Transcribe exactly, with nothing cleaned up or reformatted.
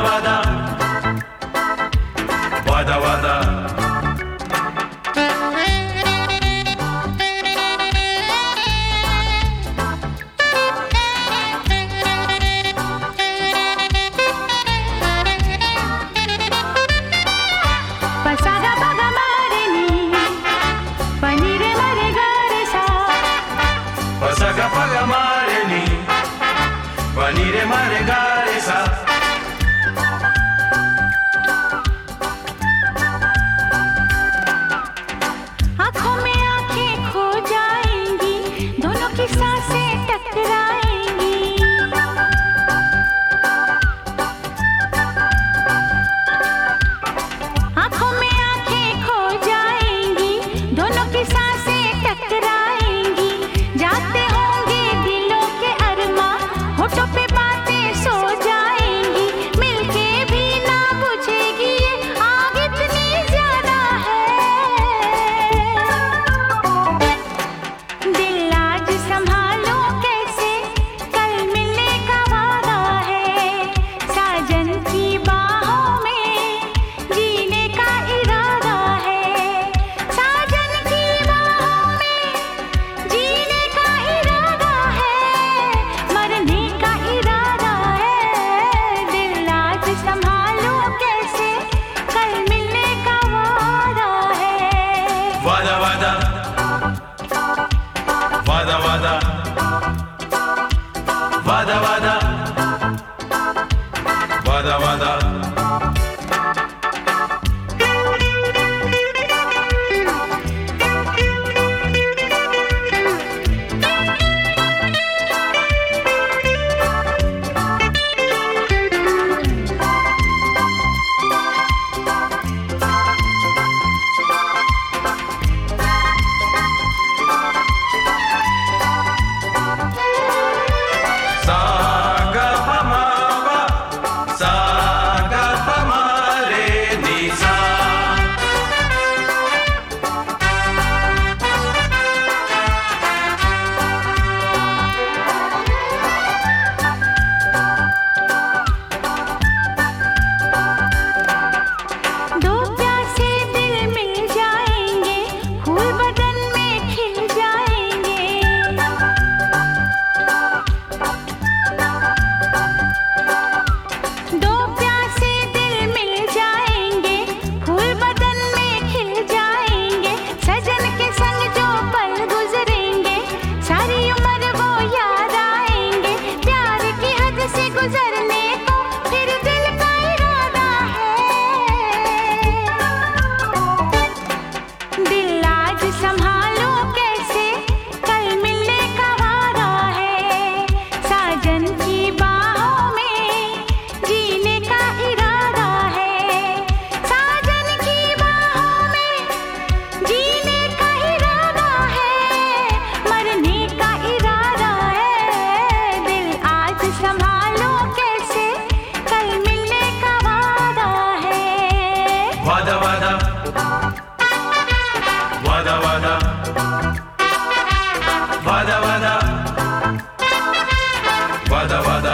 वादा वादा वादा Pasaga paga mare ni vanire mare garesa आँखों में आँखें खो जाएंगी दोनों की सांसें टकराएंगी आँखों में आँखें खो जाएंगी दोनों की सांसें टकराएंगी जाते होंगे दिलों के अरमां होठों पे बातें सो जाएंगी मिलके भी ना बुझेगी ये आग इतनी ज्यादा है दिल आज संभालो कैसे कल मिलने का वादा है साजन की बाहों में जीने का इरादा है साजन की बाहों में जीने का इरादा है मरने का इरादा है दिल आज संभालो कैसे कल मिलने का वादा है वादा वादा वादा वादा वादा वादा वादा वादा सागा पमावा सागा पमारे निसा दो प्यासे दिल मिल जाएंगे फूल बदन में खिल जाएंगे दो प्यासे दिल मिल जाएंगे फूल बदन में खिल जाएंगे सजन के संग जो पल गुजरेंगे सारी उम्र वो याद आएंगे प्यार की हद से गुजरने को फिर दिल का इरादा है दिल आज संभालो कैसे कल मिलने का वादा है साजन की बाहों में जीने का इरादा है साजन की बाहों में जीने का इरादा है मरने का इरादा है दिल आज संभालो कैसे कल मिलने का वादा है वादा वादा वादा वादा वादा वादा वादा वादा